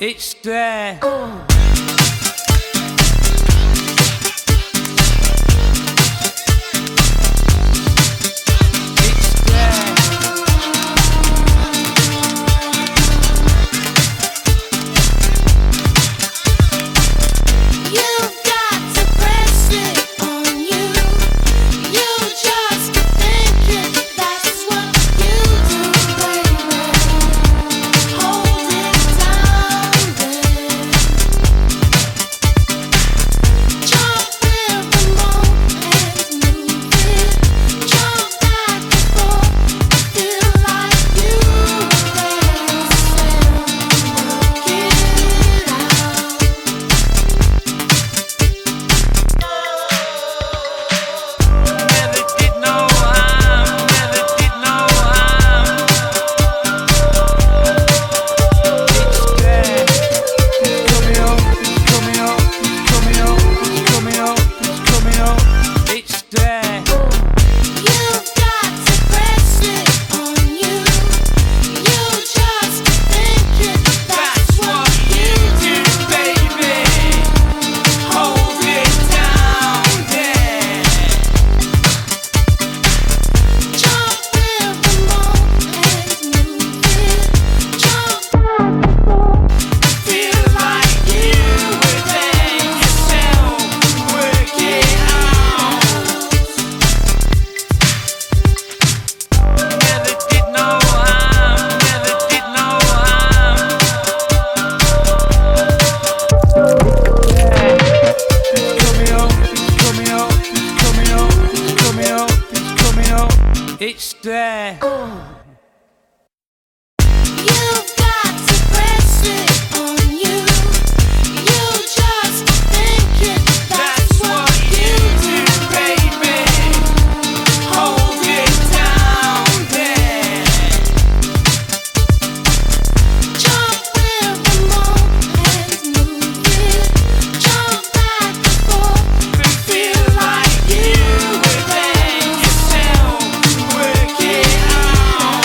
It's there. It's there. You've got to press it on you. You just think it. That's what you do, baby. Hold it down there. Jump with the moment, move it. Jump back and forth and feel like you were there yourself. Work it out.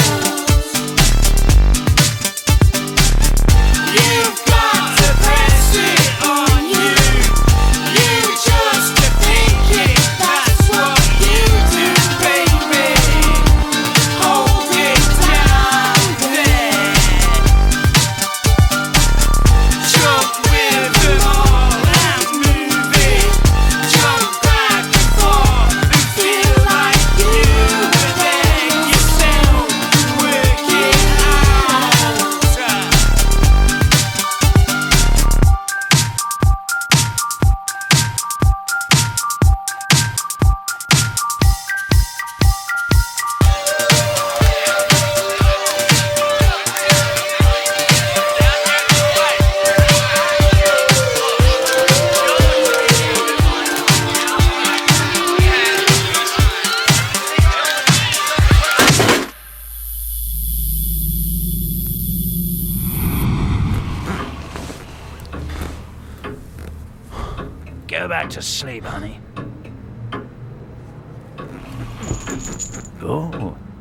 You've got to press it on you. You just think it. That's what you do, baby. Hold it down there. Jump with them all and move it. Jump back and forth and feel like you were there yourself. Work it out. Go back to sleep, honey. Oh.